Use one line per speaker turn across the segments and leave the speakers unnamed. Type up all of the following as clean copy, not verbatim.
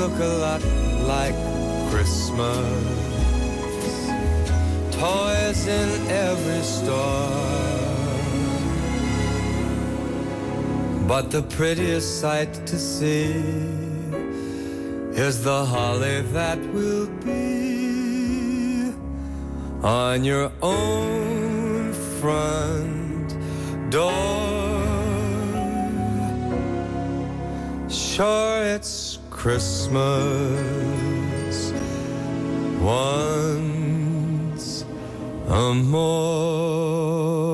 look a lot like Christmas. Toys in every store. But the prettiest sight to see is the holly that will be on your own front door. Sure, it's Christmas once more.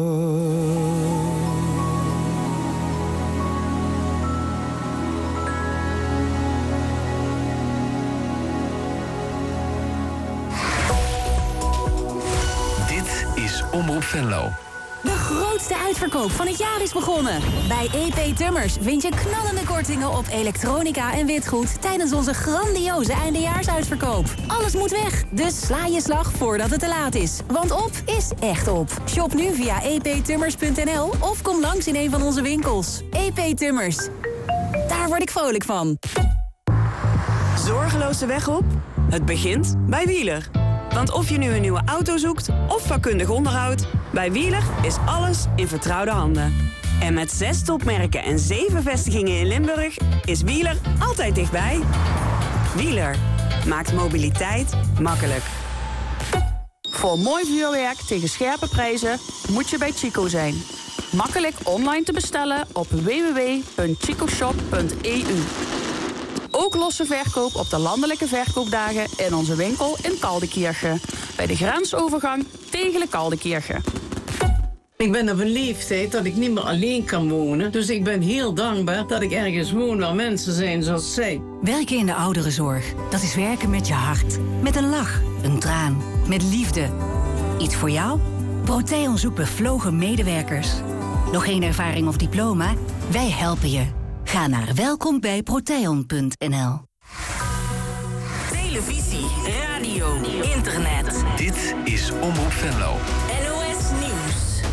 Omroep Venlo.
De grootste uitverkoop van het jaar is begonnen. Bij EP Tummers vind je knallende kortingen op elektronica en witgoed tijdens onze grandioze eindejaarsuitverkoop. Alles moet weg, dus sla je slag voordat het te laat is. Want op is echt op. Shop nu via eptummers.nl of kom langs in een van onze winkels. EP Tummers. Daar word ik vrolijk van.
Zorgeloos de weg op? Het begint bij Wieler. Want of je nu een nieuwe auto zoekt of vakkundig onderhoud, bij Wieler is alles in vertrouwde handen. En met 6 topmerken en 7 vestigingen in Limburg is Wieler altijd dichtbij. Wieler maakt mobiliteit makkelijk.
Voor mooi vuurwerk tegen scherpe prijzen moet je bij Chico zijn. Makkelijk online te bestellen op www.chicoshop.eu. Ook losse verkoop op de landelijke verkoopdagen in onze winkel in Kaldekirchen. Bij de grensovergang tegen de Kaldekirchen.
Ik ben op een leeftijd dat ik niet meer alleen kan wonen. Dus ik ben heel dankbaar dat ik ergens woon waar mensen zijn zoals zij.
Werken in de ouderenzorg, dat is werken met je hart. Met een lach, een traan, met liefde. Iets voor jou? Proteon zoekt bevlogen medewerkers. Nog geen ervaring of diploma? Wij helpen je. Ga naar welkombijproteon.nl.
Televisie, radio, internet.
Dit is Omroep Venlo.
NOS Nieuws.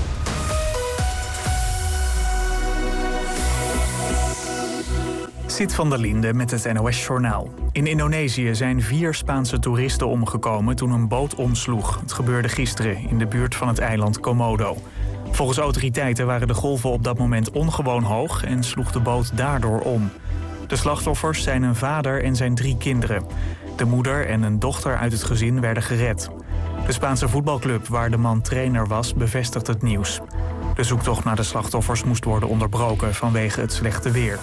Sid van der Linde met het NOS Journaal. In Indonesië zijn 4 Spaanse toeristen omgekomen toen een boot omsloeg. Het gebeurde gisteren in de buurt van het eiland Komodo. Volgens autoriteiten waren de golven op dat moment ongewoon hoog en sloeg de boot daardoor om. De slachtoffers zijn een vader en zijn 3 kinderen. De moeder en een dochter uit het gezin werden gered. De Spaanse voetbalclub waar de man trainer was bevestigt het nieuws. De zoektocht naar de slachtoffers moest worden onderbroken vanwege het slechte weer.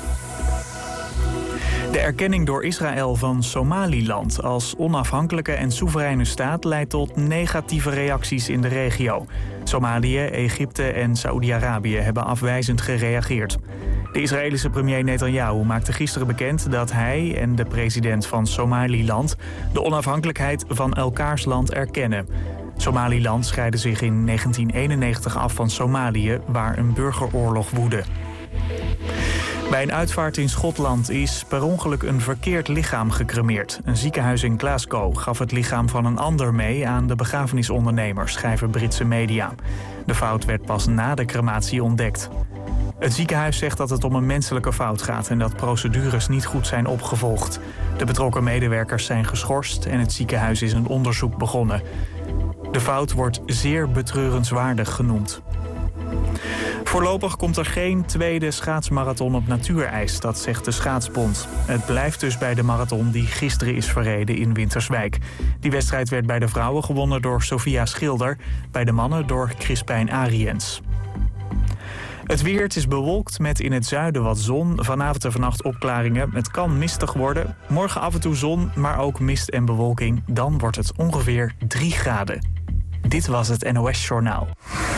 De erkenning door Israël van Somaliland als onafhankelijke en soevereine staat leidt tot negatieve reacties in de regio. Somalië, Egypte en Saoedi-Arabië hebben afwijzend gereageerd. De Israëlische premier Netanyahu maakte gisteren bekend dat hij en de president van Somaliland de onafhankelijkheid van elkaars land erkennen. Somaliland scheidde zich in 1991 af van Somalië, waar een burgeroorlog woedde. Bij een uitvaart in Schotland is per ongeluk een verkeerd lichaam gecremeerd. Een ziekenhuis in Glasgow gaf het lichaam van een ander mee aan de begrafenisondernemer, schrijven Britse media. De fout werd pas na de crematie ontdekt. Het ziekenhuis zegt dat het om een menselijke fout gaat en dat procedures niet goed zijn opgevolgd. De betrokken medewerkers zijn geschorst en het ziekenhuis is een onderzoek begonnen. De fout wordt zeer betreurenswaardig genoemd. Voorlopig komt er geen tweede schaatsmarathon op natuurijs, dat zegt de Schaatsbond. Het blijft dus bij de marathon die gisteren is verreden in Winterswijk. Die wedstrijd werd bij de vrouwen gewonnen door Sofia Schilder, bij de mannen door Crispijn Ariens. Het weer, het is bewolkt met in het zuiden wat zon. Vanavond en vannacht opklaringen. Het kan mistig worden. Morgen af en toe zon, maar ook mist en bewolking. Dan wordt het ongeveer 3 graden. Dit was het NOS Journaal.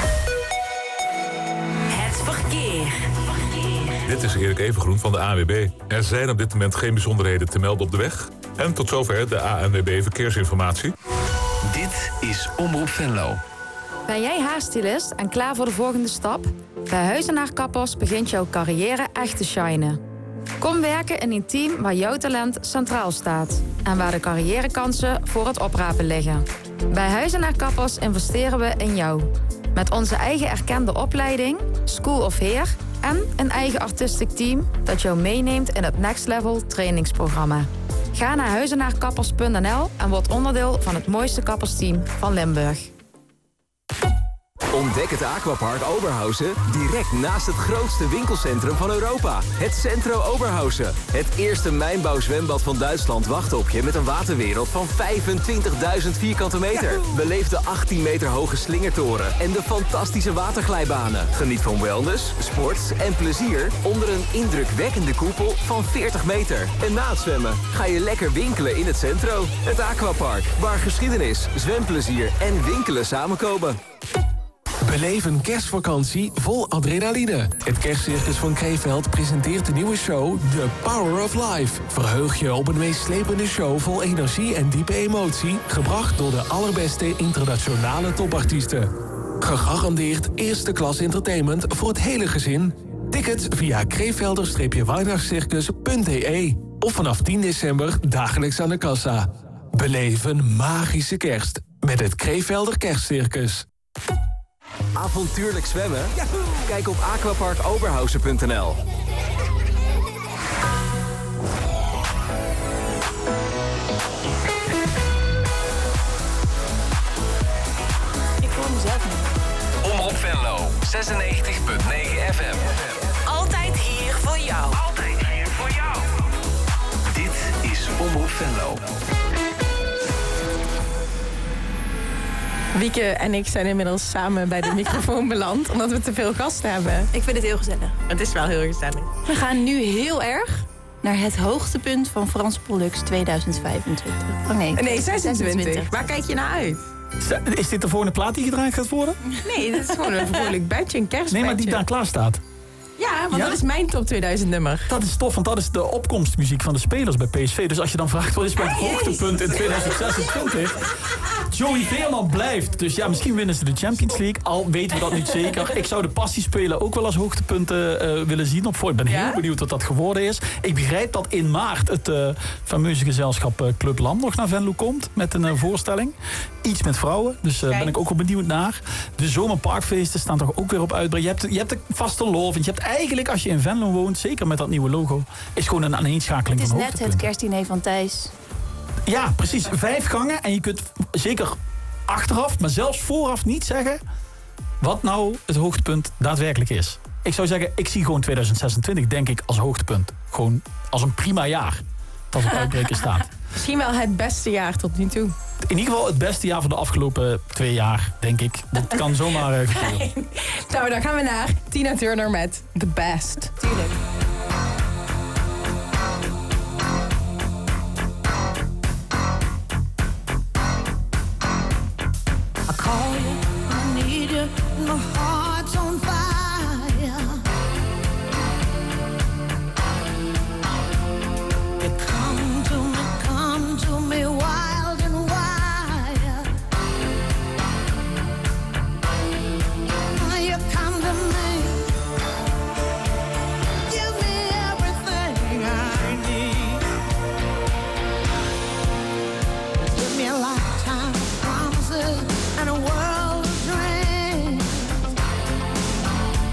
Dit is Erik Evengroen van de ANWB. Er zijn op dit moment geen bijzonderheden te melden op de weg. En tot zover de ANWB Verkeersinformatie.
Dit is Omroep Venlo.
Ben jij haarstylist en klaar voor de volgende stap? Bij Huizenaar Kappers begint jouw carrière echt te shinen. Kom werken in een team waar jouw talent centraal staat. En waar de carrièrekansen voor het oprapen liggen. Bij Huizenaar Kappers investeren we in jou. Met onze eigen erkende opleiding, School of Hair en een eigen artistic team dat jou meeneemt in het Next Level trainingsprogramma. Ga naar huizenaarkappers.nl en word onderdeel van het mooiste kappersteam van Limburg.
Ontdek het Aquapark Oberhausen direct naast het grootste winkelcentrum van Europa. Het Centro Oberhausen. Het eerste mijnbouwzwembad van Duitsland wacht op je met een waterwereld van 25.000 vierkante meter. Beleef de 18 meter hoge slingertoren en de fantastische waterglijbanen. Geniet van wellness, sport en plezier onder een indrukwekkende koepel van 40 meter. En na het zwemmen ga je lekker winkelen in het Centro. Het Aquapark, waar geschiedenis, zwemplezier en winkelen samenkomen.
Beleef een kerstvakantie vol adrenaline. Het Kerstcircus van Krefeld presenteert de nieuwe show The Power of Life. Verheug je op een meeslepende show vol energie en diepe emotie, gebracht door de allerbeste internationale topartiesten. Gegarandeerd eerste klas entertainment voor het hele gezin. Tickets via krevelder-weihnachtscircus.de of vanaf 10 december dagelijks aan de kassa. Beleef een magische kerst met het Krevelder Kerstcircus.
Avontuurlijk zwemmen? Yahoo! Kijk op aquaparkoberhausen.nl.
Ik hoor mezelf niet.
Omroep Venlo, 96.9 FM.
Altijd hier voor jou.
Altijd hier voor jou. Dit is Omroep Venlo.
Wieke en ik zijn inmiddels samen bij de microfoon beland, omdat we te veel gasten hebben.
Ik vind het heel gezellig.
Het is wel heel gezellig. We gaan nu heel erg naar het hoogtepunt van Frans Pollux 2025. Oh nee, 26. Waar kijk je naar uit?
Is dit de volgende plaat die gedraaid gaat worden?
Nee, dit is gewoon een vrolijk bedje, een kerstbedje.
Nee, maar die daar klaar staat.
Ja, want dat is mijn top 2000 nummer.
Dat is tof, want dat is de opkomstmuziek van de spelers bij PSV. Dus als je dan vraagt, wat is mijn hoogtepunt in 2026? Joey Veerman blijft. Dus ja, misschien winnen ze de Champions League. Al weten we dat niet zeker. Ik zou de Passiespelen ook wel als hoogtepunten willen zien. Ik ben heel benieuwd wat dat geworden is. Ik begrijp dat in maart het fameuze gezelschap Club Lam nog naar Venlo komt. Met een voorstelling. Iets met vrouwen. Dus ben ik ook wel benieuwd naar. De zomerparkfeesten staan toch ook weer op uitbreiding. Je hebt de vaste love. Je hebt eigenlijk, als je in Venlo woont, zeker met dat nieuwe logo, is gewoon een aaneenschakeling van hoogtepunten.
Het is net het kerstdiner van Thijs.
Ja, precies. 5 gangen. En je kunt zeker achteraf, maar zelfs vooraf niet zeggen wat nou het hoogtepunt daadwerkelijk is. Ik zou zeggen, ik zie gewoon 2026, denk ik, als hoogtepunt. Gewoon als een prima jaar dat op uitbreken staat.
Misschien wel het beste jaar tot nu toe.
In ieder geval het beste jaar van de afgelopen 2 jaar, denk ik. Dat kan zomaar gebeuren.
Nou, dan gaan we naar Tina Turner met The Best. Tuurlijk.
I call you, I need you, my heart's on fire. You come to me wild and wild. You come to me, give me everything I need. Give me a lifetime of promises and a world of dreams.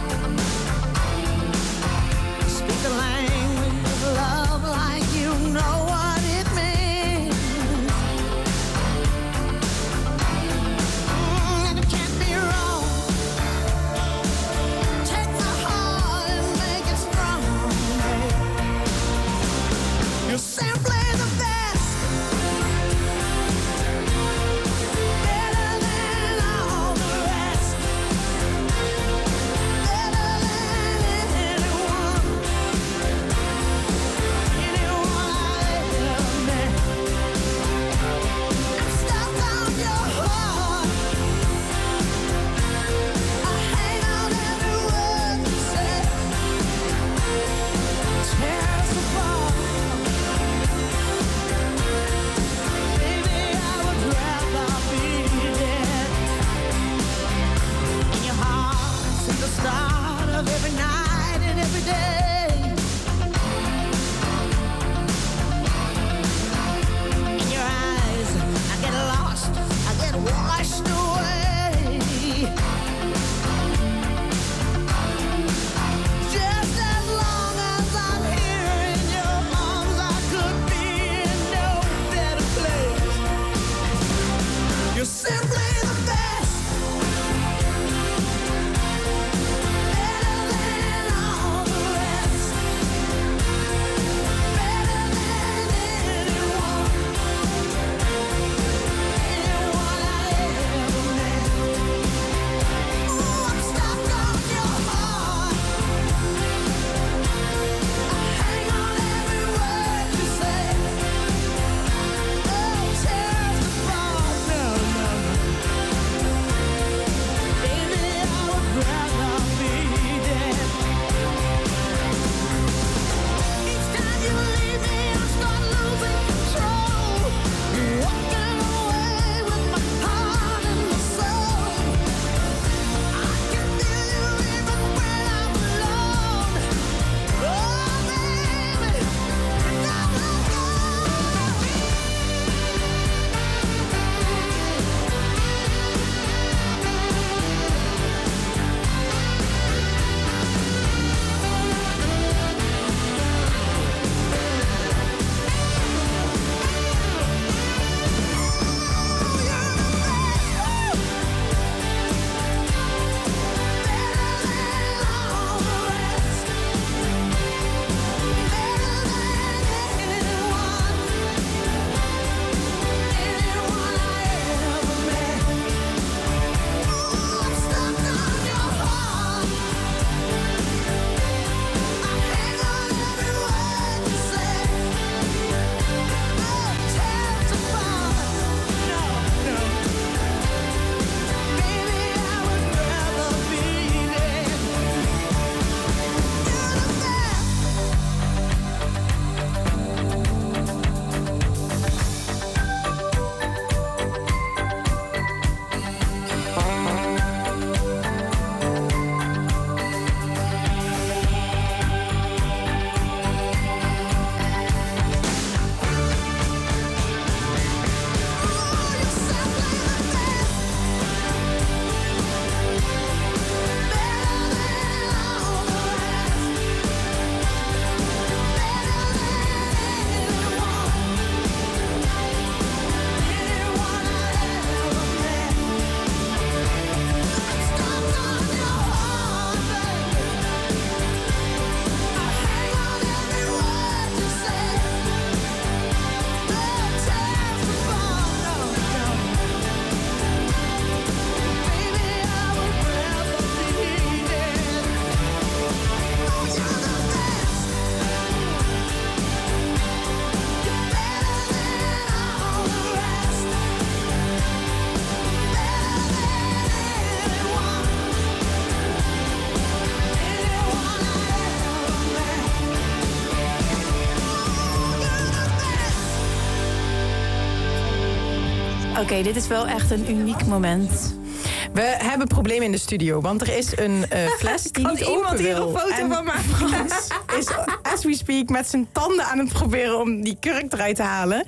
Oké, dit is wel echt een uniek moment.
We hebben problemen in de studio, want er is een fles die niet open wil. Kan iemand hier een foto van maken? Frans is, as we speak, met zijn tanden aan het proberen om die kurk eruit te halen.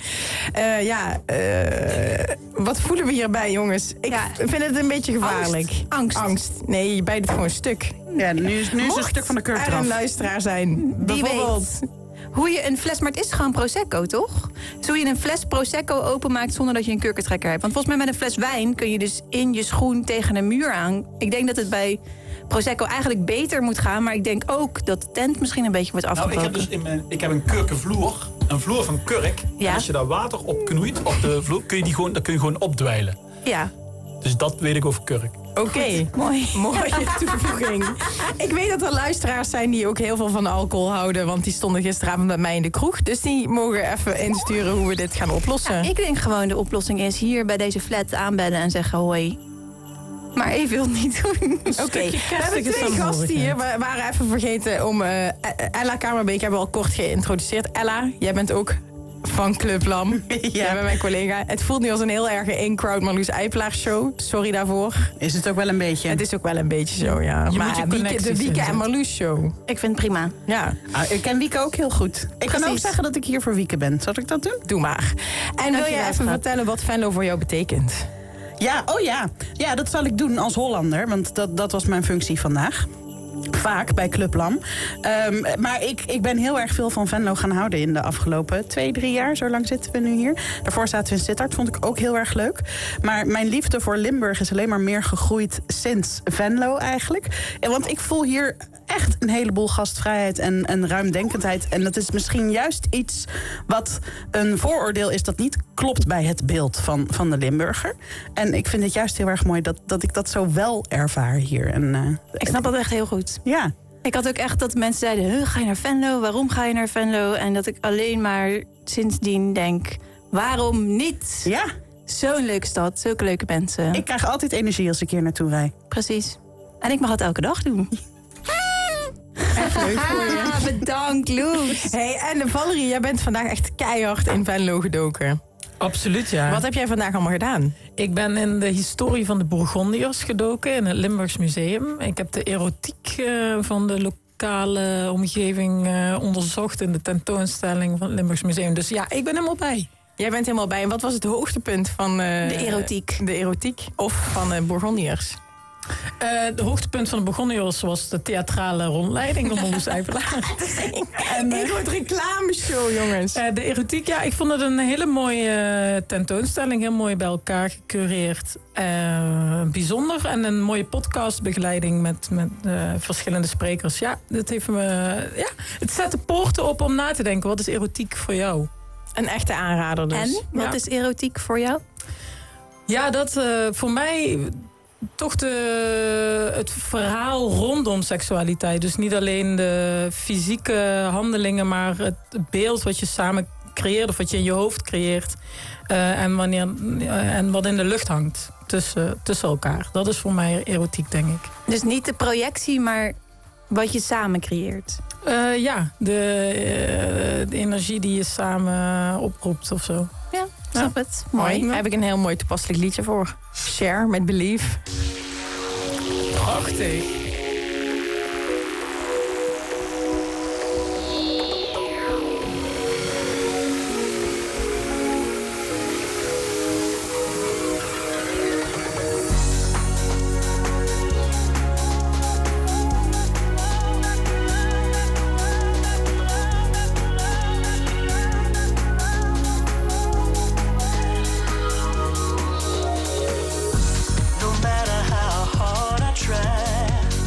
Wat voelen we hierbij, jongens? Ik vind het een beetje gevaarlijk.
Angst.
Nee, je bijt het gewoon stuk.
Ja, nu is een stuk van de kurk eraf.
Er een luisteraar zijn, bijvoorbeeld.
Hoe je een fles, maar het is gewoon Prosecco, toch? Dus hoe je een fles Prosecco openmaakt zonder dat je een kurkentrekker hebt. Want volgens mij met een fles wijn kun je dus in je schoen tegen een muur aan. Ik denk dat het bij Prosecco eigenlijk beter moet gaan, maar ik denk ook dat de tent misschien een beetje wordt afgebroken.
Nou, ik heb een kurkenvloer, een vloer van kurk. Ja. En als je daar water op knoeit op de vloer, kun je gewoon opdwijlen.
Ja.
Dus dat weet ik over kurk.
Oké, mooie toevoeging. Ik weet dat er luisteraars zijn die ook heel veel van alcohol houden, want die stonden gisteravond met mij in de kroeg. Dus die mogen even insturen hoe we dit gaan oplossen.
Ja, ik denk gewoon de oplossing is hier bij deze flat aanbellen en zeggen hoi. Maar even wil het niet doen.
Oké, we hebben 2 gasten hier. We waren even vergeten om Ella Kamerbeek hebben we al kort geïntroduceerd. Ella, jij bent ook van Club Lam. Jij bent mijn collega. Het voelt nu als een heel erg in-crowd Marloes Eipelaar show. Sorry daarvoor.
Is het ook wel een beetje?
Het is ook wel een beetje zo, ja. Maar de Wieke en Marloes show.
Ik vind het prima.
Ja.
Ik ken Wieke ook heel goed. Ik kan ook zeggen dat ik hier voor Wieke ben. Zal ik dat doen?
Doe maar. En wil je even vertellen wat Venlo voor jou betekent?
Ja, Ja, dat zal ik doen als Hollander. Want dat was mijn functie vandaag. Vaak bij Club Lam. Maar ik ben heel erg veel van Venlo gaan houden in de afgelopen 2-3 jaar. Zo lang zitten we nu hier. Daarvoor zaten we in Sittard. Vond ik ook heel erg leuk. Maar mijn liefde voor Limburg is alleen maar meer gegroeid sinds Venlo eigenlijk. Want ik voel hier echt een heleboel gastvrijheid en ruimdenkendheid. En dat is misschien juist iets wat een vooroordeel is dat niet klopt bij het beeld van de Limburger. En ik vind het juist heel erg mooi dat ik dat zo wel ervaar hier. En,
ik snap dat echt heel goed.
Ja.
Ik had ook echt dat mensen zeiden, ga je naar Venlo? Waarom ga je naar Venlo? En dat ik alleen maar sindsdien denk, waarom niet?
Ja.
Zo'n leuke stad, zulke leuke mensen.
Ik krijg altijd energie als ik hier naartoe rijd.
Precies. En ik mag het elke dag doen.
Echt leuk voor je.
Bedankt, Loes.
Hey, en Valerie, jij bent vandaag echt keihard in Venlo gedoken.
Absoluut, ja.
Wat heb jij vandaag allemaal gedaan?
Ik ben in de historie van de Bourgondiërs gedoken in het Limburgs Museum. Ik heb de erotiek van de lokale omgeving onderzocht in de tentoonstelling van het Limburgs Museum. Dus ja, ik ben helemaal bij.
Jij bent helemaal bij. En wat was het hoogtepunt van
de erotiek?
De erotiek of van de Bourgondiërs?
Het hoogtepunt van de Bourgondiërs was de theatrale rondleiding van Marloes Eipelaar.
Een groot reclameshow, jongens.
De erotiek, ja, ik vond het een hele mooie tentoonstelling. Heel mooi bij elkaar gecureerd. Bijzonder. En een mooie podcastbegeleiding met verschillende sprekers. Ja, dat heeft me, het zet de poorten op om na te denken. Wat is erotiek voor jou?
Een echte aanrader dus.
En, wat is erotiek voor jou?
Ja, dat voor mij toch het verhaal rondom seksualiteit. Dus niet alleen de fysieke handelingen, maar het beeld wat je samen creëert of wat je in je hoofd creëert. En wat in de lucht hangt tussen elkaar. Dat is voor mij erotiek, denk ik.
Dus niet de projectie, maar wat je samen creëert.
Ja, de energie die je samen oproept of zo.
Ja, snap het. Mooi.
Daar heb ik een heel mooi toepasselijk liedje voor. Cher met Believe.
Prachtig.
No matter how hard I try,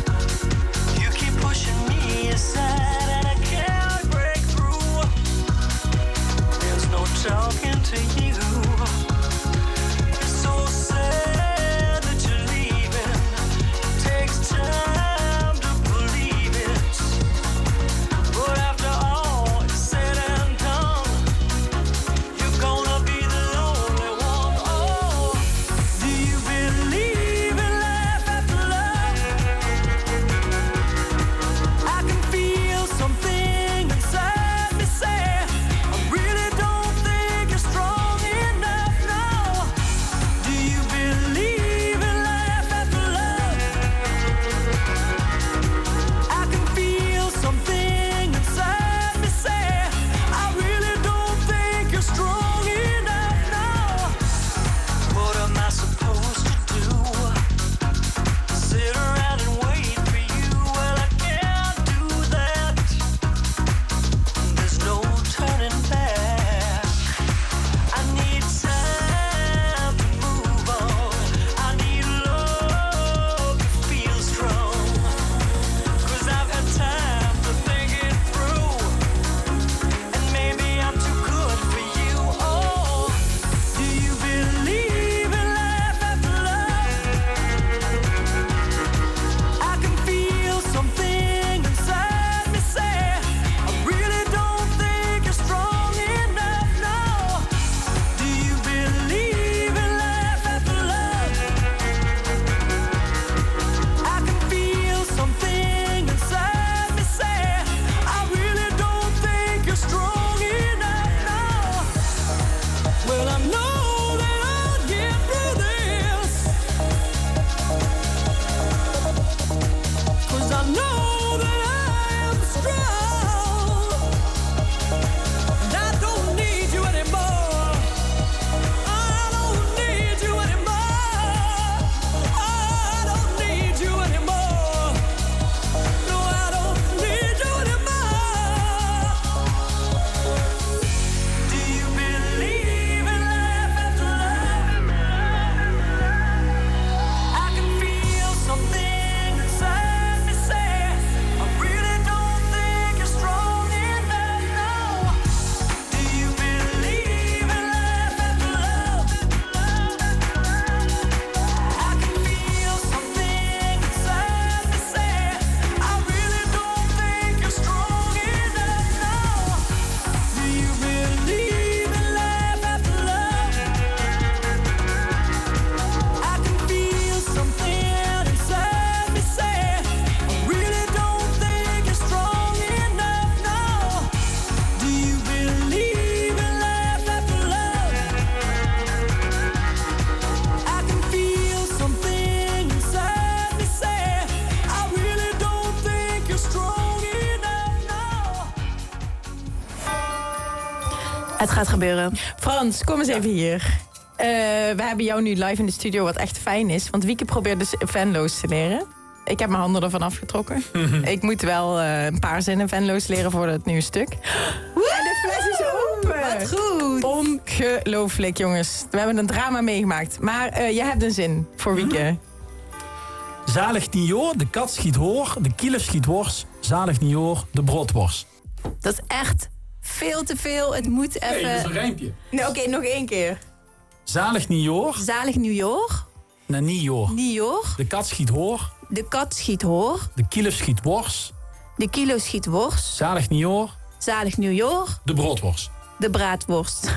Het gaat gebeuren.
Frans, kom eens even hier. We hebben jou nu live in de studio, wat echt fijn is. Want Wieke probeert dus Venlo's te leren. Ik heb mijn handen ervan afgetrokken. Ik moet wel een paar zinnen Venlo's leren voor het nieuwe stuk. En de fles is open.
Wat goed.
Ongelooflijk, jongens. We hebben een drama meegemaakt. Maar jij hebt een zin voor Wieke.
Zalig niet hoor, de kat schiet hoor, de kielen schiet wors. Zalig niet hoor, de broodworst.
Dat is echt veel te veel. Het moet even...
Nee, dat is een rijmpje.
Nee, Oké, nog 1 keer.
Zalig niet hoor.
Zalig New York.
Nee, niet hoor.
New York.
De kat schiet hoor.
De kat schiet hoor.
De kielen schiet wors.
De kilo schiet worst.
Zalig niet hoor.
Zalig New York.
De broodworst.
De braadworst.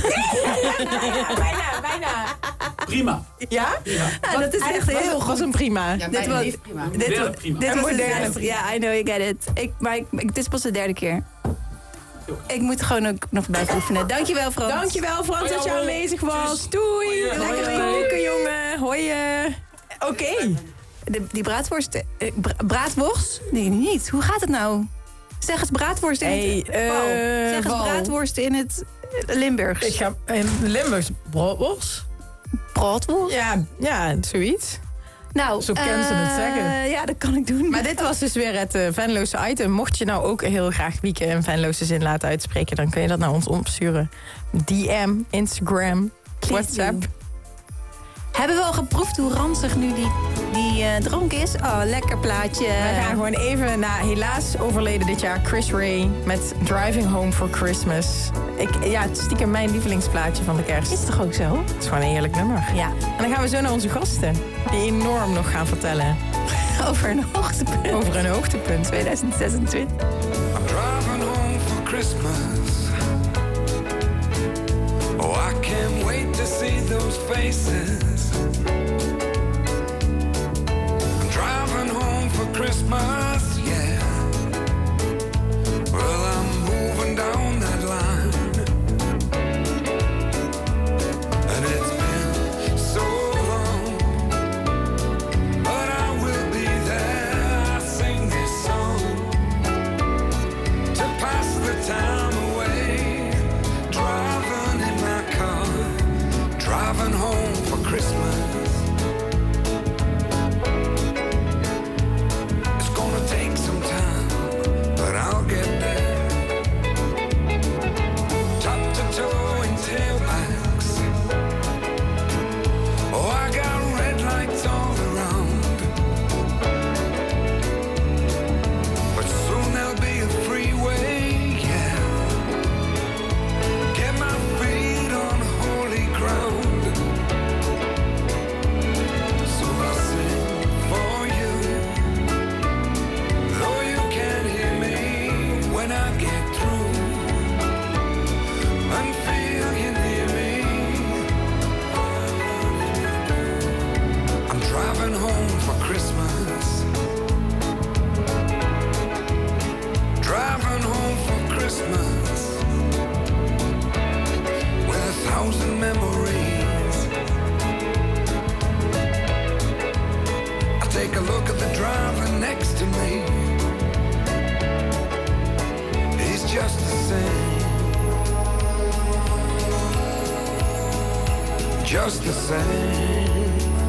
Bijna.
Prima.
Ja?
Ja, dat is echt heel goed.
Was een prima.
Ja, dit was
prima.
Dit was
Moderne
de
prima.
Ja, I know, you get it. Het is pas de 3e keer. Ik moet gewoon ook nog blijven oefenen. Dankjewel, Frans.
Dankjewel, Frans, dat je aanwezig was. Doei. Lekker koken, jongen. Hoi. Oké.
Die braadworst... braadworst? Nee, niet. Hoe gaat het nou? Zeg eens braadworst in het... Zeg eens braadworst in het Limburgs.
Ik ga in Limburgs broodworst.
Broodworst?
Ja, zoiets.
Nou,
zo kan ze het zeggen.
Ja, dat kan ik doen.
Maar dit was dus weer het Venloze item. Mocht je nou ook heel graag Wieke een Venloze zin laten uitspreken, dan kun je dat naar ons opsturen. DM, Instagram, WhatsApp.
Hebben we al geproefd hoe ranzig nu die dronk is? Oh, lekker plaatje.
We gaan gewoon even naar helaas overleden dit jaar Chris Ray met Driving Home for Christmas. Het is stiekem mijn lievelingsplaatje van de kerst.
Is toch ook zo?
Het is gewoon een heerlijk nummer.
Ja.
En dan gaan we zo naar onze gasten, die enorm nog gaan vertellen.
Over een hoogtepunt.
Over een hoogtepunt.
2026.
I'm driving home for Christmas. Oh, I can't wait to see those faces. I'm driving home for Christmas, yeah. Well, I'm moving down that line. And it's been so long, but I will be there. I sing this song to pass the time away. Driving in my car, driving home for Christmas. It's gonna take some time, but I'll get there. Top to toe in tailbacks. Oh, I got red lights all around. But soon there'll be a freeway, yeah. Get my feet on holy ground. So I'll sing for you, though you can't hear me when I get through. And feel you near me. I'm driving home for Christmas. Driving home for Christmas. With 1,000 memories. I take a look at the driver next to me. He's just the same. Just the same.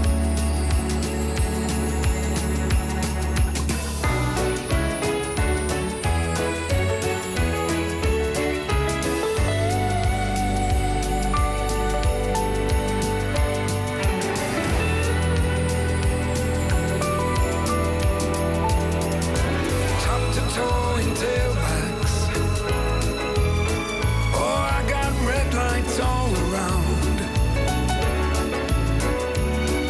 Top to toe in tailbacks. Oh, I got red lights all around.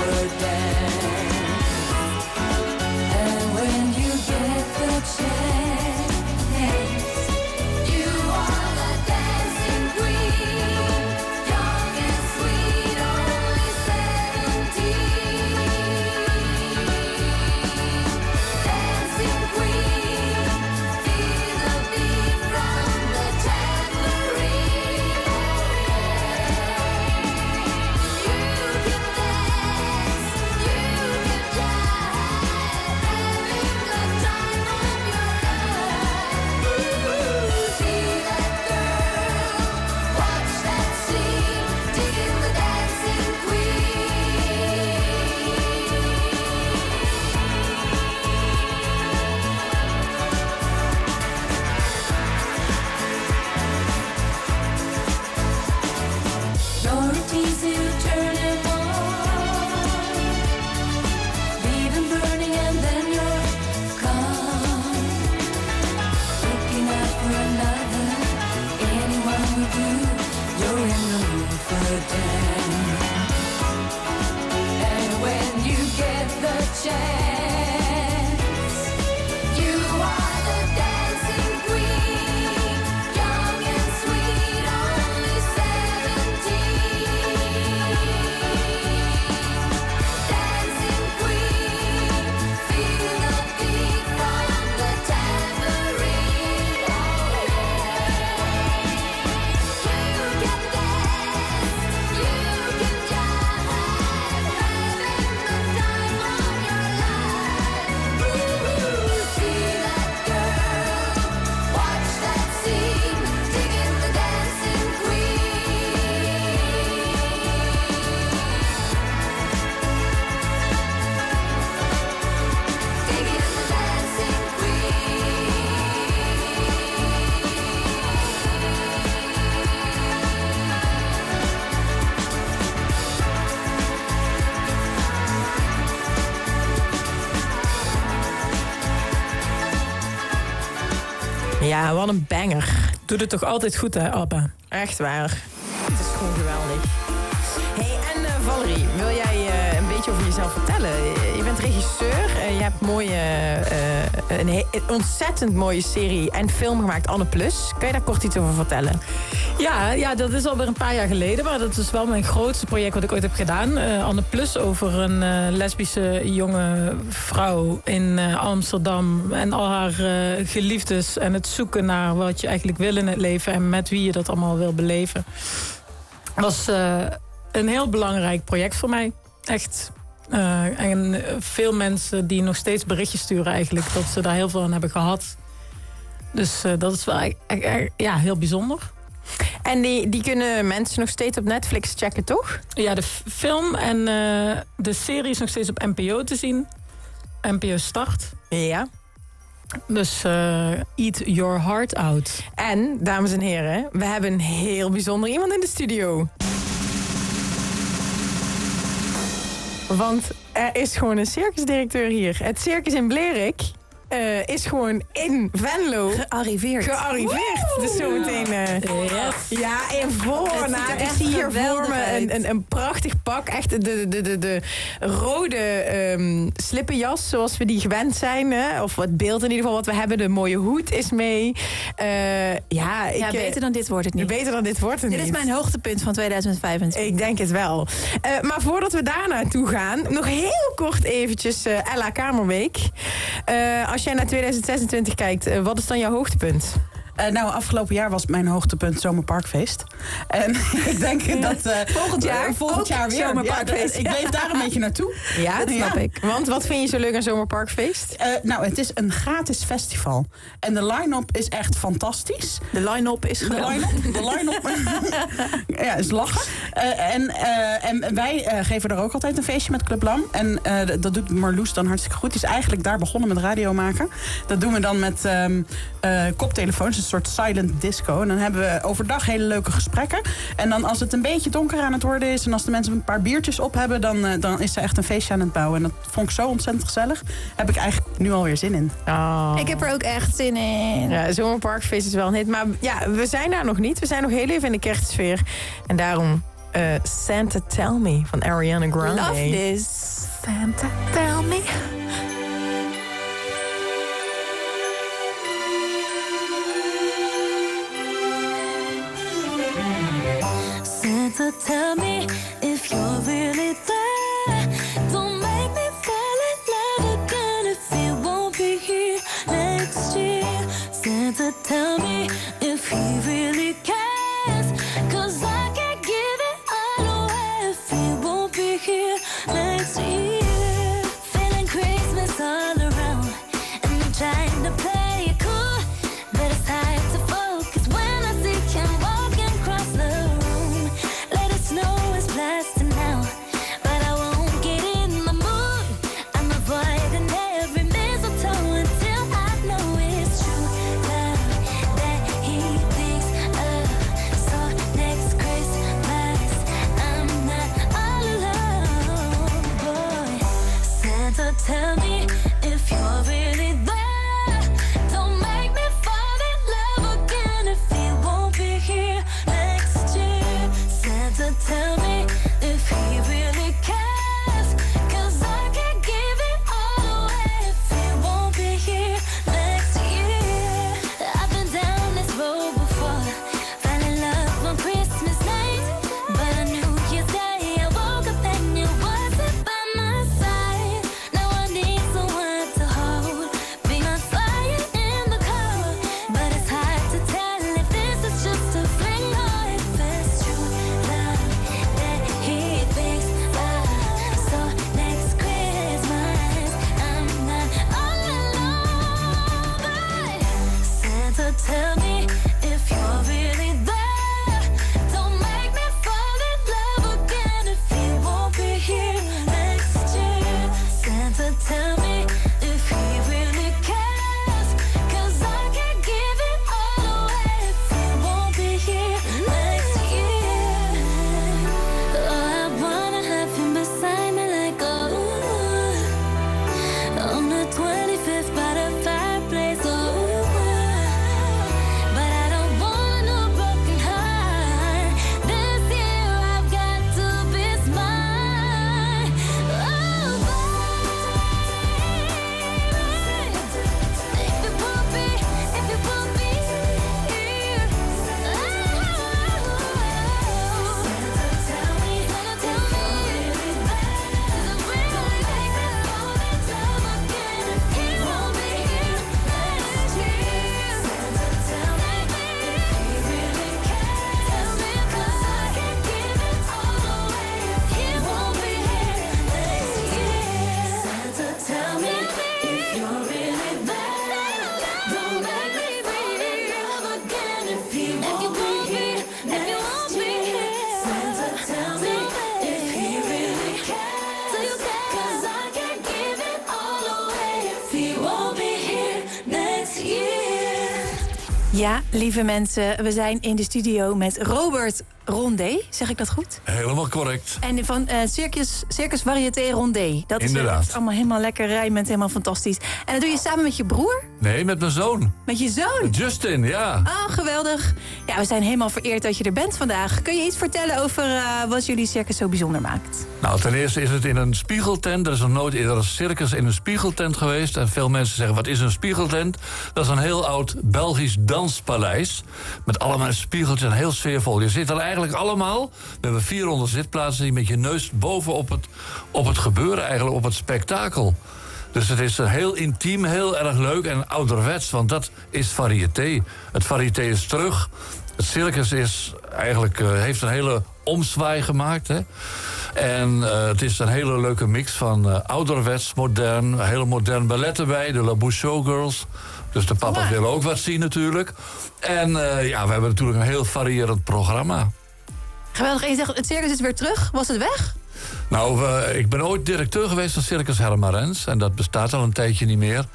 for a dance. And when you get the chance, you are the dancing queen, young and sweet, only 17. Dancing queen, feel the beat from the tambourine. You can dance, you can jive, having the time of your life. See that girl, watch that scene, digging the dancing queen. You're a tease to turn him on, leave him burning and then you're gone. Looking out for another, anyone will do. You're in the mood for a dance. And when you get the chance, you are the dancing queen, young and sweet, only 17. Dancing queen, feel the beat from the tambourine. You can dance, you can jive, having the time of your life. See that girl, watch that scene, digging the dancing queen. Digging the dancing
Ja, wat een banger.
Doet het toch altijd goed, hè, Abba?
Echt waar. Het is gewoon geweldig. Hey, en Valerie, wil jij een beetje over jezelf vertellen? Je bent regisseur. Je hebt een ontzettend mooie serie en film gemaakt, Anne Plus. Kun je daar kort iets over vertellen?
Ja, dat is alweer een paar jaar geleden. Maar dat is wel mijn grootste project wat ik ooit heb gedaan. Anne Plus, over een lesbische jonge vrouw in Amsterdam. En al haar geliefdes. En het zoeken naar wat je eigenlijk wil in het leven. En met wie je dat allemaal wil beleven. Was een heel belangrijk project voor mij. Echt. En veel mensen die nog steeds berichtjes sturen eigenlijk. Dat ze daar heel veel aan hebben gehad. Dus dat is wel heel bijzonder.
En die kunnen mensen nog steeds op Netflix checken, toch?
Ja, de film en de serie is nog steeds op NPO te zien. NPO Start.
Ja.
Dus eat your heart out.
En, dames en heren, we hebben een heel bijzonder iemand in de studio. Want er is gewoon een circusdirecteur hier. Het circus in Blerik is gewoon in Venlo
gearriveerd.
Dus zometeen... Ja, in voornaam. Ik zie hier voor me een prachtig pak. Echt de rode slippenjas, zoals we die gewend zijn. Hè? Of het beeld in ieder geval wat we hebben. De mooie hoed is mee.
Beter dan dit wordt het niet.
Beter dan dit wordt het niet.
Dit is mijn hoogtepunt van 2025.
Ik denk het wel. Maar voordat we daar naartoe gaan, nog heel kort eventjes Ella Kamerweek. Als jij naar 2026 kijkt, wat is dan jouw hoogtepunt?
Afgelopen jaar was mijn hoogtepunt Zomerparkfeest. En ik denk dat volgend jaar weer.
Zomerparkfeest.
Ik bleef daar een beetje naartoe.
Ja, dat snap ik. Want wat vind je zo leuk aan Zomerparkfeest?
Het is een gratis festival. En de line-up is echt fantastisch.
De line-up is geweldig.
De line-up is lachen. En wij geven er ook altijd een feestje met Club Lam. En dat doet Marloes dan hartstikke goed. Die is eigenlijk daar begonnen met radio maken. Dat doen we dan met koptelefoons. Een soort silent disco. En dan hebben we overdag hele leuke gesprekken. En dan als het een beetje donker aan het worden is... en als de mensen een paar biertjes op hebben... dan is er echt een feestje aan het bouwen. En dat vond ik zo ontzettend gezellig. Heb ik eigenlijk nu alweer zin in.
Oh.
Ik heb er ook echt zin in.
Ja, Zomerparkfeest is wel een hit. Maar ja, we zijn daar nog niet. We zijn nog heel even in de kerstsfeer. En daarom Santa Tell Me van Ariana Grande.
Love this.
Santa Tell Me.
Santa, tell me if you're really there. Don't make me fall in love again if you won't be here next year. Santa, tell me if he really cares. 'Cause I can't give it all away if he won't be here next year. Feeling Christmas all around, and I'm trying to play it cool, but it's hard to focus when I see him walking across the room. Let it snow is blasting now, but I won't get in the mood. I'm avoiding every mistletoe until I know it's true love that he thinks of. So next Christmas I'm not all alone, boy. Santa, tell me if you're really there. Don't make me fall in love again if he won't be here next year. Santa, tell me if he really cares. 'Cause I can't give it all away if he won't be here next year. I've been down this road before, fell in love on Christmas night, but on New Year's Day I woke up and you wasn't by my side. Now I need someone to hold, be my fire in the cold. But it's hard to tell if this is just a fling or if it's true love that he thinks of. So next Christmas I'm not all alone, but Santa, tell me if you're really there. Don't make me fall in love again if he won't be here next year. Santa, tell me if he really cares. 'Cause I can't give it all away if he won't be here next year. Oh, I wanna have him beside me like on the 25th by the fireplace. But I don't want no broken heart. This year I've got to be smart. Oh, baby, if you won't be here. Tell me if you're really there. Don't make me fall in love again if he won't be here next year. Santa, tell me if he really cares. 'Cause I can't give it all away if he won't be here next year.
Ja, lieve mensen, we zijn in de studio met Robert Rondé. Zeg ik dat goed?
Helemaal correct.
En van Circus Variété Rondé. Dat
Inderdaad.
is allemaal helemaal lekker rijmend, helemaal fantastisch. En dat doe je samen met je broer?
Nee, met mijn zoon.
Met je zoon?
Justin, ja.
Oh, geweldig. Ja, we zijn helemaal vereerd dat je er bent vandaag. Kun je iets vertellen over wat jullie circus zo bijzonder maakt?
Nou, ten eerste is het in een spiegeltent. Er is nog nooit eerder een circus in een spiegeltent geweest. En veel mensen zeggen, wat is een spiegeltent? Dat is een heel oud Belgisch danspaleis. Met allemaal spiegeltjes en heel sfeervol. Je zit er eigenlijk allemaal. We hebben 400 zitplaatsen. Met je neus bovenop het gebeuren eigenlijk, op het spektakel. Dus het is heel intiem, heel erg leuk en ouderwets. Want dat is variété. Het variété is terug. Het circus is eigenlijk, heeft een hele omzwaai gemaakt. Hè? En het is een hele leuke mix van ouderwets, modern. Een hele modern ballet erbij, de La Bouche Showgirls. Dus de papa's willen ook wat zien natuurlijk. En ja, we hebben natuurlijk een heel variërend programma.
Geweldig. En je zegt, het circus is weer terug. Was het weg?
Nou, ik ben ooit directeur geweest van Circus Hermarens. En dat bestaat al een tijdje niet meer.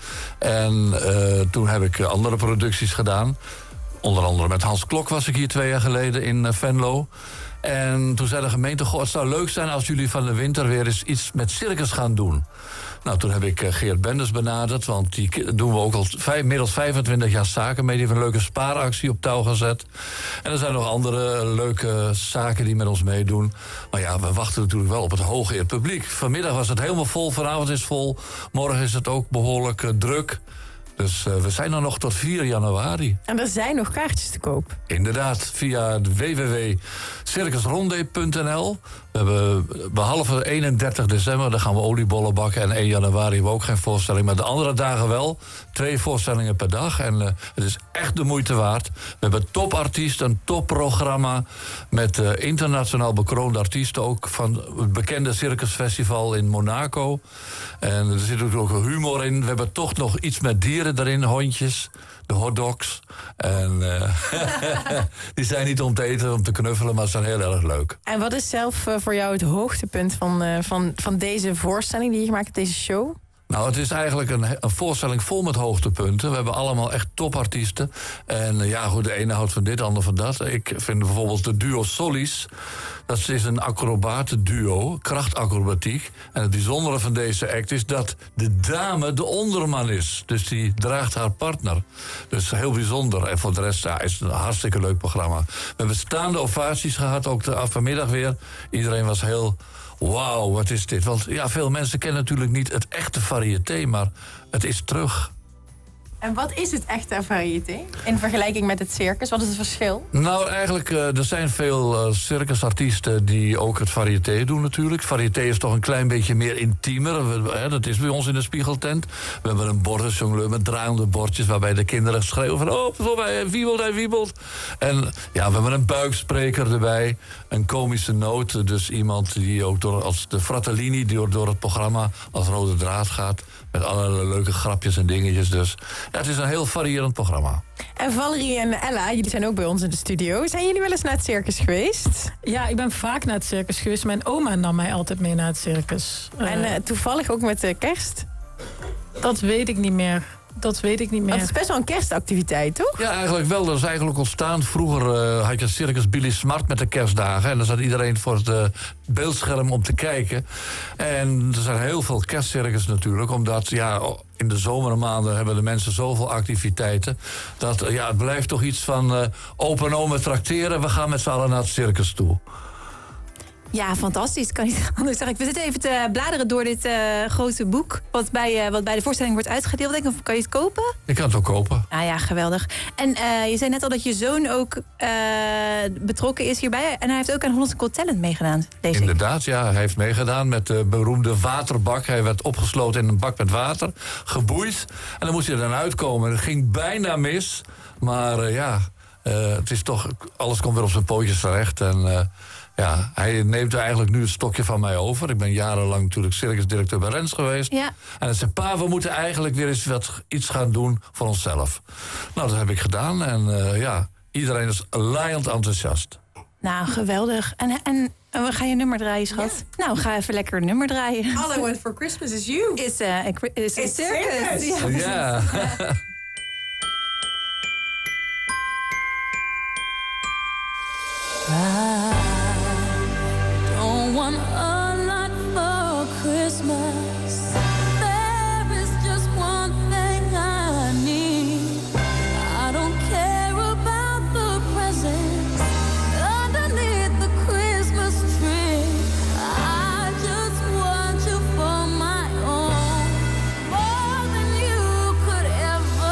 En toen heb ik andere producties gedaan. Onder andere met Hans Klok was ik hier 2 jaar geleden in Venlo. En toen zei de gemeente, goh, het zou leuk zijn als jullie van de winter weer eens iets met circus gaan doen. Nou, toen heb ik Geert Benders benaderd, want die doen we ook al middels 25 jaar zaken mee. Die heeft een leuke spaaractie op touw gezet. En er zijn nog andere leuke zaken die met ons meedoen. Maar ja, we wachten natuurlijk wel op het hooggeëerd publiek. Vanmiddag was het helemaal vol, vanavond is het vol. Morgen is het ook behoorlijk druk. Dus we zijn er nog tot 4 januari.
En er zijn nog kaartjes te koop.
Inderdaad, via www.circusronde.nl. We hebben behalve 31 december, dan gaan we oliebollen bakken. En 1 januari hebben we ook geen voorstelling. Maar de andere dagen wel. 2 voorstellingen per dag. En het is echt de moeite waard. We hebben topartiesten, een topprogramma. Met internationaal bekroonde artiesten. Ook van het bekende circusfestival in Monaco. En er zit natuurlijk ook humor in. We hebben toch nog iets met dieren erin, hondjes. De hotdogs. En die zijn niet om te eten, om te knuffelen, maar ze zijn heel erg leuk.
En wat is zelf voor jou het hoogtepunt van deze voorstelling die je gemaakt hebt, deze show?
Nou, het is eigenlijk een voorstelling vol met hoogtepunten. We hebben allemaal echt topartiesten. En ja, goed, de ene houdt van dit, de ander van dat. Ik vind bijvoorbeeld de duo Solis. Dat is een acrobatenduo, krachtacrobatiek. En het bijzondere van deze act is dat de dame de onderman is. Dus die draagt haar partner. Dus heel bijzonder. En voor de rest is het een hartstikke leuk programma. We hebben staande ovaties gehad, ook vanmiddag weer. Iedereen was heel... Wauw, wat is dit? Want ja, veel mensen kennen natuurlijk niet het echte variété, maar het is terug.
En wat is het echte variété in vergelijking met het circus? Wat is het verschil?
Nou, eigenlijk, er zijn veel circusartiesten die ook het variété doen natuurlijk. Variété is toch een klein beetje meer intiemer. Dat is bij ons in de Spiegeltent. We hebben een bordenjongleur met draaiende bordjes waarbij de kinderen schreeuwen van... oh, hij wiebelt. En ja, we hebben een buikspreker erbij. Een komische noot, dus iemand die ook als de Fratellini... die door het programma als rode draad gaat... met allerlei leuke grapjes en dingetjes. Dus ja, het is een heel variërend programma.
En Valerie en Ella, jullie zijn ook bij ons in de studio. Zijn jullie wel eens naar het circus geweest?
Ja, ik ben vaak naar het circus geweest. Mijn oma nam mij altijd mee naar het circus.
En toevallig ook met de kerst?
Dat weet ik niet meer. Dat weet ik niet meer.
Het is best wel een kerstactiviteit, toch?
Ja, eigenlijk wel. Dat is eigenlijk ontstaan. Vroeger had je circus Billy Smart met de kerstdagen. En dan zat iedereen voor het beeldscherm om te kijken. En er zijn heel veel kerstcircus natuurlijk. Omdat ja, in de zomermaanden hebben de mensen zoveel activiteiten. Dat ja, het blijft toch iets van open ome trakteren. We gaan met z'n allen naar het circus toe.
Ja, fantastisch. Kan niet anders zeggen. We zitten even te bladeren door dit grote boek... Wat bij de voorstelling wordt uitgedeeld. Denk ik, kan je het kopen?
Je kan het ook kopen.
Ah ja, geweldig. En je zei net al dat je zoon ook betrokken is hierbij. En hij heeft ook aan Hollandse Got Talent meegedaan.
Inderdaad, ja. Hij heeft meegedaan met de beroemde waterbak. Hij werd opgesloten in een bak met water. Geboeid. En dan moest hij er dan uitkomen. Het ging bijna mis. Maar het is toch... Alles komt weer op zijn pootjes terecht. En... ja, hij neemt eigenlijk nu het stokje van mij over. Ik ben jarenlang natuurlijk circusdirecteur bij Rens geweest. Ja. En hij zei, pa, we moeten eigenlijk weer eens iets gaan doen voor onszelf. Nou, dat heb ik gedaan. En iedereen is laaiend enthousiast.
Nou, geweldig. En we gaan je nummer draaien, schat. Ja. Nou, ga even lekker een nummer draaien.
All I Want for Christmas is You.
Is a circus.
Ja.
Don't want a lot for Christmas. There is just one thing I need. I don't care about the presents underneath the Christmas tree. I just want you for my own, more than you could ever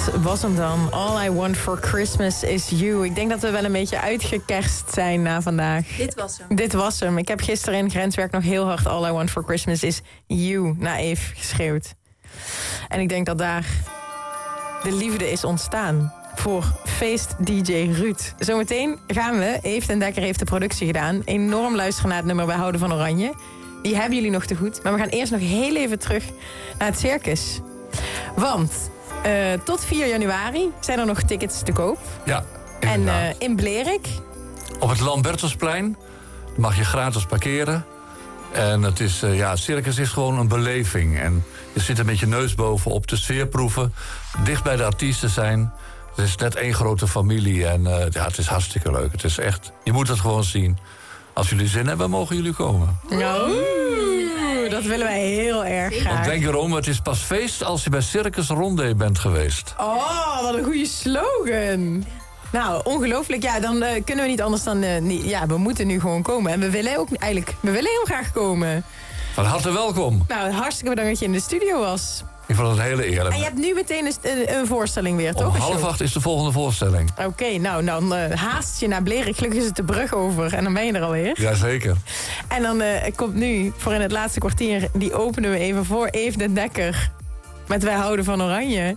was hem dan. All I Want for Christmas is You. Ik denk dat we wel een beetje uitgekerst zijn na vandaag.
Dit was hem.
Dit was hem. Ik heb gisteren in Grenswerk nog heel hard All I Want for Christmas is You naar Eve geschreeuwd. En ik denk dat daar de liefde is ontstaan voor feest DJ Ruud. Zometeen gaan we, Eve den Dekker heeft de productie gedaan, enorm luisteren naar het nummer Wij Houden van Oranje. Die hebben jullie nog te goed. Maar we gaan eerst nog heel even terug naar het circus. Want tot 4 januari zijn er nog tickets te koop.
Ja,
en in Blerik.
Op het Lambertusplein mag je gratis parkeren. En het is, circus is gewoon een beleving. En je zit er met je neus bovenop te sfeerproeven. Dicht bij de artiesten zijn. Het is net één grote familie. En het is hartstikke leuk. Het is echt, je moet het gewoon zien. Als jullie zin hebben, mogen jullie komen.
Dat willen wij heel erg graag.
Want denk erom, het is pas feest als je bij Circus Rondé bent geweest.
Oh, wat een goede slogan. Nou, ongelooflijk. Ja, dan kunnen we niet anders dan... we moeten nu gewoon komen. En we willen ook eigenlijk... We willen heel graag komen.
Van harte welkom.
Nou, hartstikke bedankt dat je in de studio was.
Ik vond het een hele eer.
En je hebt nu meteen een voorstelling weer, toch?
Om 7:30 is de volgende voorstelling.
Oké, nou, dan haast je naar Blerik. Gelukkig is het de brug over en dan ben je er alweer.
Jazeker.
En dan komt nu, voor in het laatste kwartier... die openen we even voor Eve den Dekker. Met Wij Houden van Oranje.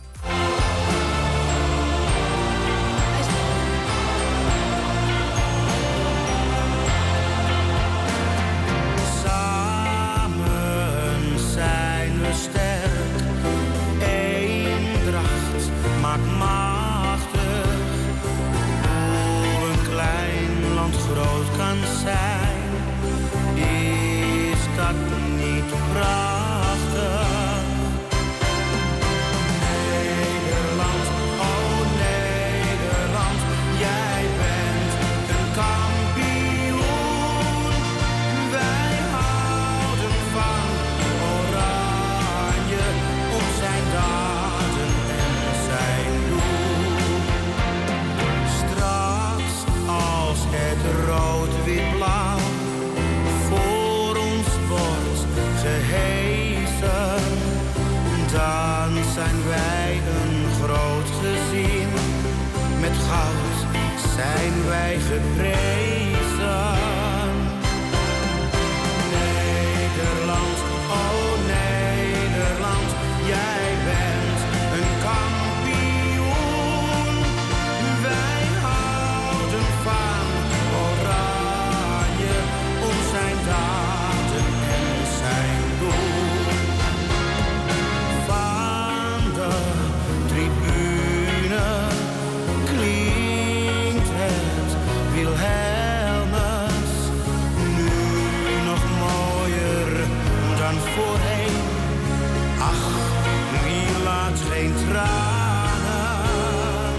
Zijn wij geprezen. Nederland, oh Nederland, jij bent een kampioen. Wij houden van Oranje, om zijn daden en zijn doel. Van de tribune Wilhelmus, nu nog mooier dan voorheen. Ach, wie laat geen tranen.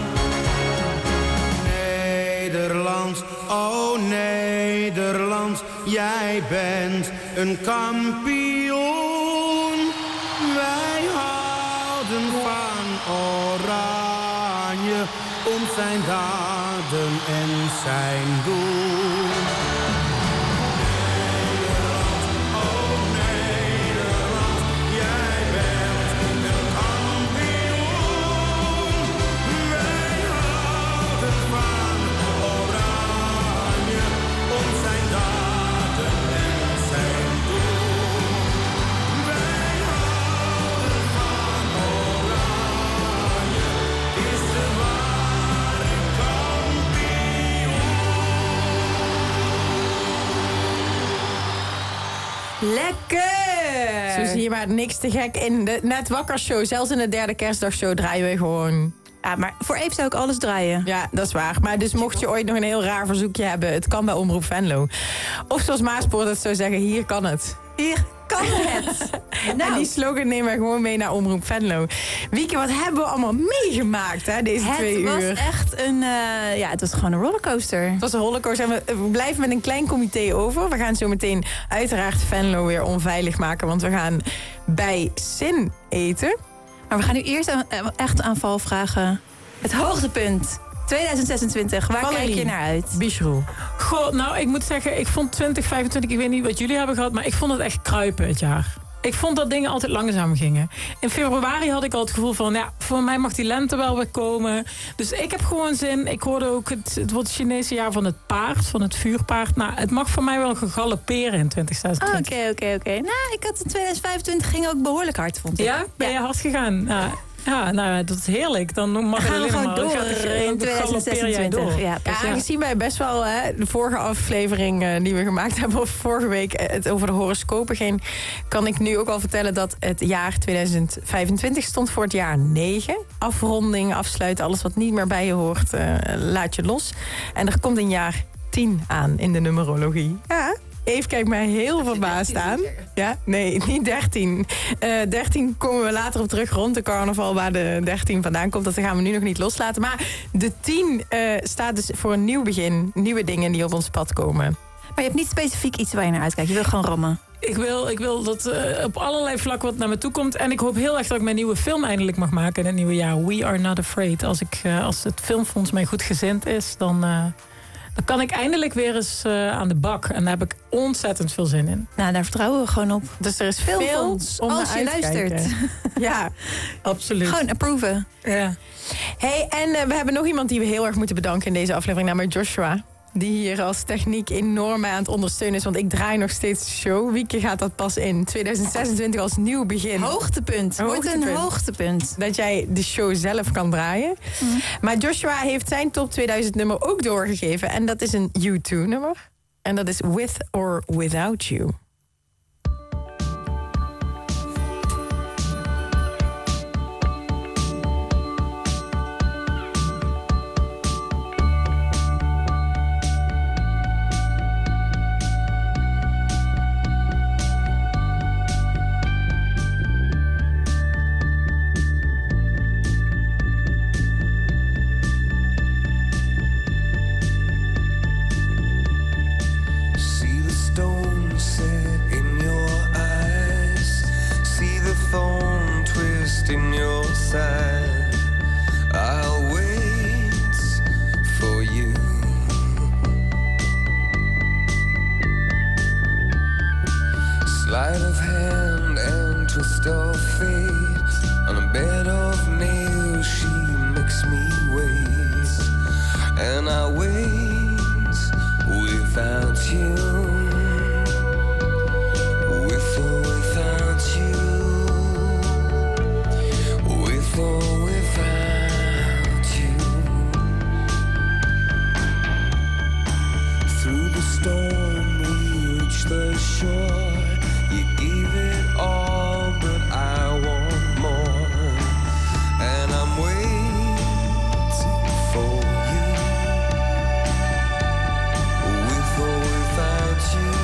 Nederland, oh Nederland, jij bent een kampioen. Wij houden van Oranje, om zijn daden en zijn doel. Nederland, oh Nederland, jij bent een kampioen. Wij houden van Oranje, om zijn daden en zijn doel. Wij houden van Oranje, is de ware kampioen.
Lekker! Zo zie je maar niks te gek in de Net Wakker show. Zelfs in de derde kerstdagshow draaien we gewoon.
Ja, maar voor Eve zou ik alles draaien.
Ja, dat is waar. Maar dus mocht je ooit nog een heel raar verzoekje hebben... het kan bij Omroep Venlo. Of zoals Maaspoort het zou zeggen, hier kan het.
Hier kan het.
Nou. En die slogan nemen we gewoon mee naar Omroep Venlo. Wieke, wat hebben we allemaal meegemaakt hè, deze 2 uur?
Het was echt een... het was gewoon een rollercoaster.
Het was een rollercoaster en we blijven met een klein comité over. We gaan zo meteen uiteraard Venlo weer onveilig maken... want we gaan bij Sin eten.
Maar we gaan nu eerst echt aan Val vragen. Het hoogtepunt 2026, waar kijk je naar uit?
Bichroe.
Goh, nou, ik moet zeggen, ik vond 2025, ik weet niet wat jullie hebben gehad... maar ik vond het echt kruipen het jaar. Ik vond dat dingen altijd langzaam gingen. In februari had ik al het gevoel van... ja, voor mij mag die lente wel weer komen. Dus ik heb gewoon zin. Ik hoorde ook, het wordt het Chinese jaar van het paard. Van het vuurpaard. Nou, het mag voor mij wel galopperen in 2026.
Oké. Nou, ik had in 2025 ging ook behoorlijk hard, vond ik.
Ja? Ben je hard gegaan? Ja, nou, dat is heerlijk. Dan mag
gaan we gewoon door
in
2026. Ja,
aangezien wij best wel de vorige aflevering die we gemaakt hebben... of vorige week het over de horoscopen ging... kan ik nu ook al vertellen dat het jaar 2025 stond voor het jaar 9. Afronding, afsluiten, alles wat niet meer bij je hoort, laat je los. En er komt een jaar 10 aan in de numerologie. Ja. Eve kijkt mij heel verbaasd aan. Ja, nee, niet 13. 13 komen we later op terug rond de carnaval... waar de 13 vandaan komt. Dat gaan we nu nog niet loslaten. Maar de 10 staat dus voor een nieuw begin. Nieuwe dingen die op ons pad komen.
Maar je hebt niet specifiek iets waar je naar uitkijkt. Je wil gewoon rammen.
Ik wil dat op allerlei vlakken wat naar me toe komt. En ik hoop heel erg dat ik mijn nieuwe film eindelijk mag maken in het nieuwe jaar. We Are Not Afraid. Als het filmfonds mij goed gezind is, dan kan ik eindelijk weer eens aan de bak. En daar heb ik ontzettend veel zin in.
Nou, daar vertrouwen we gewoon op.
Dus er is veel om
als je luistert.
Ja,
absoluut.
Gewoon approven.
Ja.
Hey, en we hebben nog iemand die we heel erg moeten bedanken in deze aflevering, namelijk Joshua. Die hier als techniek enorm aan het ondersteunen is. Want ik draai nog steeds de show. Wieke gaat dat pas in 2026 als nieuw begin.
Hoogtepunt. Wordt een hoogtepunt.
Dat jij de show zelf kan draaien. Mm. Maar Joshua heeft zijn top 2000 nummer ook doorgegeven. En dat is een U2 nummer. En dat is With or Without You.
In your side, I'll wait for you. Sleight of hand and twist of fate. On a bed of nails, she makes me wait, and I wait without you. With or without you. With or without you. Through the storm we reach the shore. You gave it all, but I want more. And I'm waiting for you. With or without you.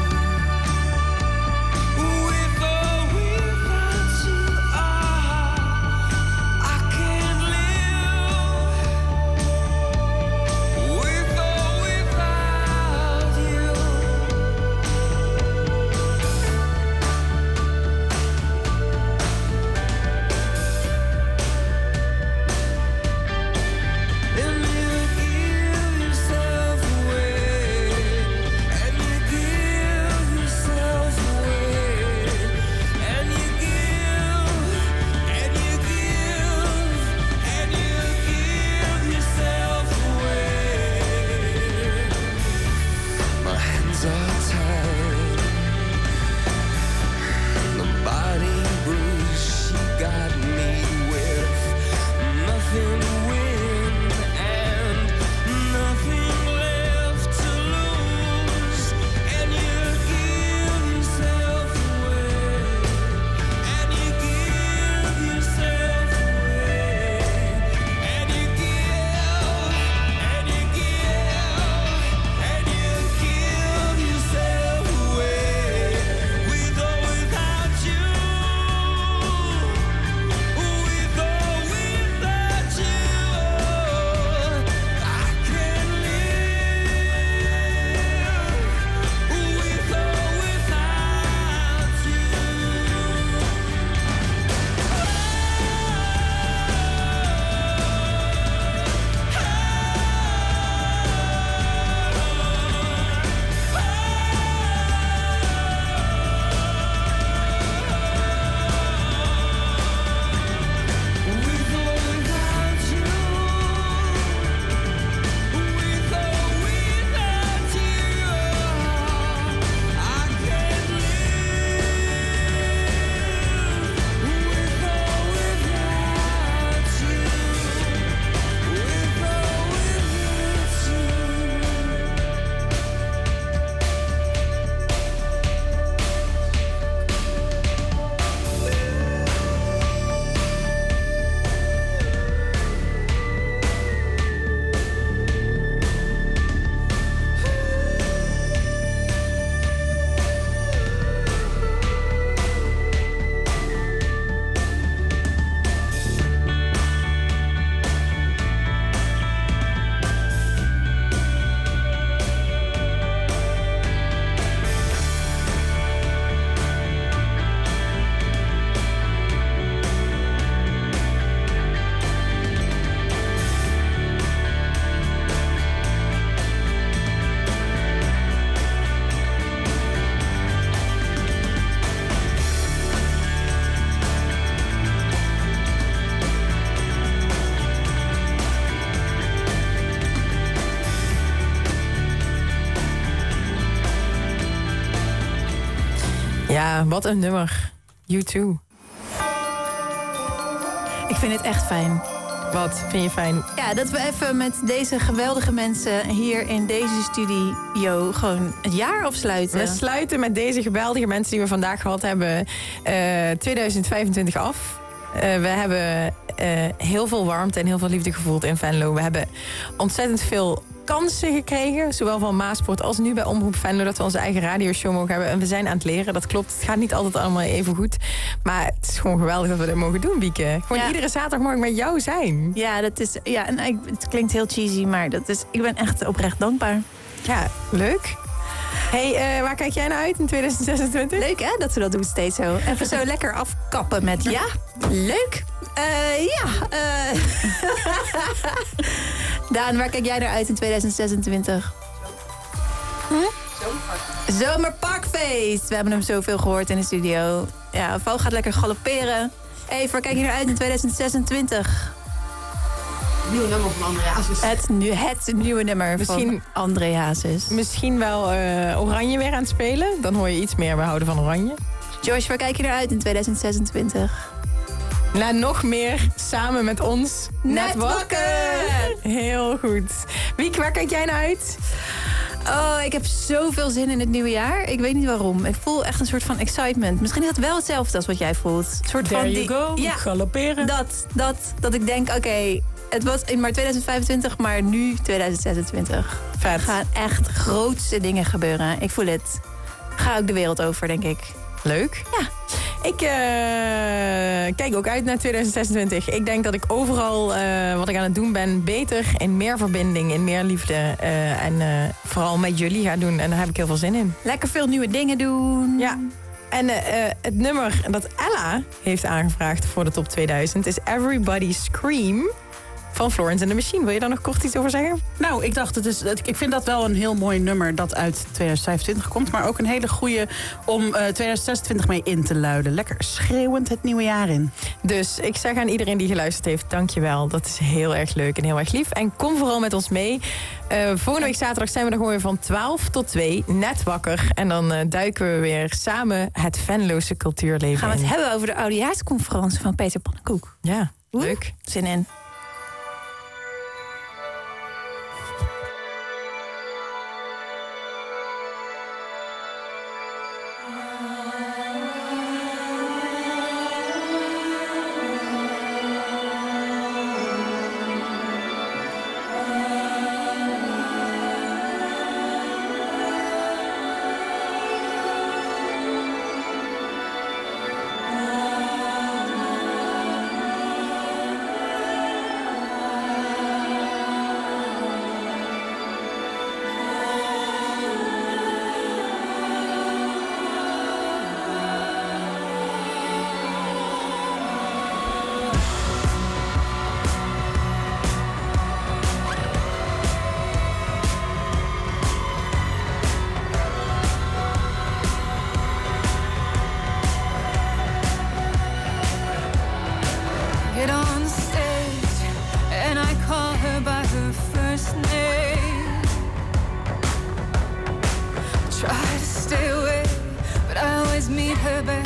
With or without you.
Ja, wat een nummer. U2.
Ik vind het echt fijn.
Wat vind je fijn?
Ja, dat we even met deze geweldige mensen hier in deze studio gewoon het jaar afsluiten.
We sluiten met deze geweldige mensen die we vandaag gehad hebben 2025 af. We hebben heel veel warmte en heel veel liefde gevoeld in Venlo. We hebben ontzettend veel kansen gekregen, zowel van Maasport als nu bij Omroep Venlo, dat we onze eigen radioshow mogen hebben. En we zijn aan het leren, dat klopt. Het gaat niet altijd allemaal even goed. Maar het is gewoon geweldig dat we dit mogen doen, Bieke. Gewoon iedere zaterdag mag ik met jou zijn.
Ja, dat is, ja, en het klinkt heel cheesy, maar ik ben echt oprecht dankbaar.
Ja, leuk. Hey, waar kijk jij naar uit in 2026?
Leuk hè, dat we dat doen steeds zo. Even zo lekker afkappen met ja, leuk. Daan, waar kijk jij naar uit in 2026? Zomerparkfeest. We hebben hem zoveel gehoord in de studio. Ja, Val gaat lekker galopperen. Hey, waar kijk je naar uit in 2026?
Nieuwe nummer van André Hazes.
Het nieuwe nummer van André Hazes.
Misschien wel Oranje weer aan het spelen. Dan hoor je iets meer, we houden van Oranje.
Joyce, waar kijk je naar uit in 2026?
Nou, nog meer samen met ons.
Net wakker!
Heel goed. Wiek, waar kijk jij naar uit?
Oh, ik heb zoveel zin in het nieuwe jaar. Ik weet niet waarom. Ik voel echt een soort van excitement. Misschien is het wel hetzelfde als wat jij voelt. Een soort
There
van
you go, galopperen.
Dat ik denk, oké, het was in maar 2025, maar nu 2026.
Vet.
Er gaan echt grootste dingen gebeuren. Ik voel het. Ga ook de wereld over, denk ik.
Leuk.
Ja.
Ik kijk ook uit naar 2026. Ik denk dat ik overal wat ik aan het doen ben beter in meer verbinding, in meer liefde en vooral met jullie ga doen. En daar heb ik heel veel zin in.
Lekker veel nieuwe dingen doen.
Ja. En het nummer dat Ella heeft aangevraagd voor de top 2000 is Everybody Scream van Florence and the Machine. Wil je daar nog kort iets over zeggen?
Nou, ik dacht, ik vind dat wel een heel mooi nummer dat uit 2025 komt. Maar ook een hele goeie om 2026 mee in te luiden. Lekker schreeuwend het nieuwe jaar in.
Dus ik zeg aan iedereen die geluisterd heeft, dankjewel. Dat is heel erg leuk en heel erg lief. En kom vooral met ons mee. Volgende week zaterdag zijn we er gewoon weer van 12 tot 2. Net wakker. En dan duiken we weer samen het Venlose cultuurleven
Gaan we het hebben over de oudejaarsconferentie van Peter Pannenkoek.
Ja, leuk.
Zin in.
Get on stage and I call her by her first name. Try to stay away, but I always meet her back